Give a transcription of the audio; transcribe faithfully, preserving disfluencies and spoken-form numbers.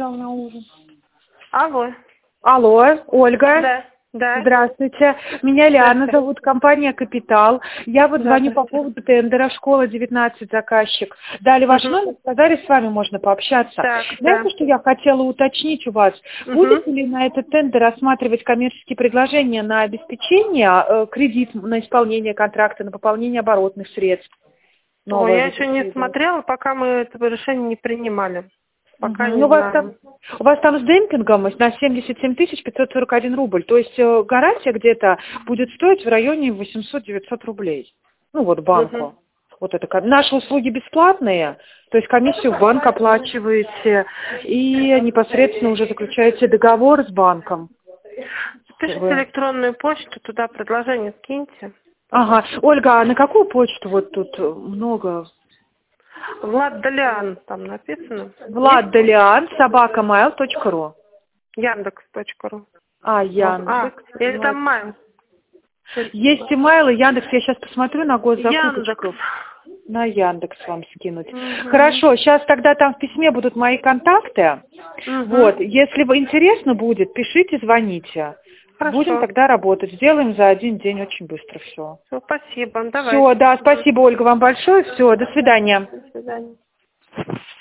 зал на ужин. Алло. Алло, Ольга. Да. Да. Здравствуйте. Меня Лиана зовут, компания «Капитал». Я вот звоню по поводу тендера «Школа девятнадцать», заказчик. Дали ваш Угу. номер, сказали, с вами можно пообщаться. Так, Знаете, да. что я хотела уточнить у вас? Угу. Будете ли на этот тендер рассматривать коммерческие предложения на обеспечение, э, кредит на исполнение контракта, на пополнение оборотных средств? Ой, я еще не смотрела, пока мы это решение не принимали. Пока Угу. не Ну, у, вас знаю. там, у вас там с демпингом на семьдесят семь тысяч пятьсот сорок один рубль. То есть э, гарантия где-то будет стоить в районе восемьсот-девятьсот рублей. Ну вот банку. Угу. Вот это, наши услуги бесплатные, то есть комиссию в банк оплачиваете и непосредственно уже заключаете договор с банком. Пишите Вы... электронную почту, туда предложение скиньте. Ага. Ольга, а на какую почту вот тут много? Влад Далиан там написано. Влад Далиан, собака mail точка ру. Яндекс точка ру. А, Яндекс. А, или там Майл. Есть имейл и Яндекс. Я сейчас посмотрю на госзакупочку. Яндекс. На Яндекс вам скинуть. Угу. Хорошо, сейчас тогда там в письме будут мои контакты. Угу. Вот, если вы интересно будет, пишите, звоните. Хорошо. Будем тогда работать. Сделаем за один день очень быстро все. Все, спасибо. Давай. Все, да, спасибо, Ольга, вам большое. Все, до свидания. До свидания.